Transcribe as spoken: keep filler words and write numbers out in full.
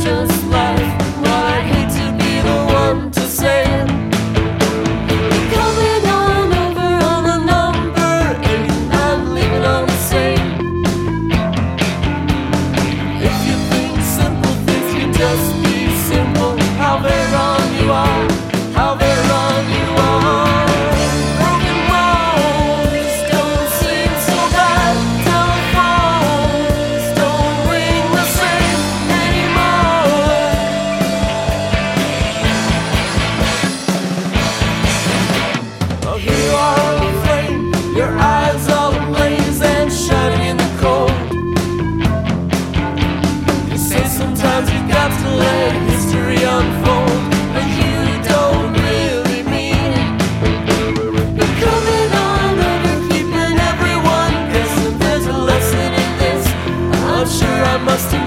just life. Well, I'd hate to be the one to say it. You're coming on over on a number eight, and I'm leaving on the same. If you think simple things can just be simple, how very wrong you are, how very wrong you are. Broken bones don't seem so bad. Telephones don't ring the same anymore. Oh, here you are on the flame, your eyes all ablaze and shining in the cold. You say sometimes you've got to let history unfold, but you don't really mean it. You're coming on over, keeping everyone guessing. There's a lesson in this, I'm sure I must have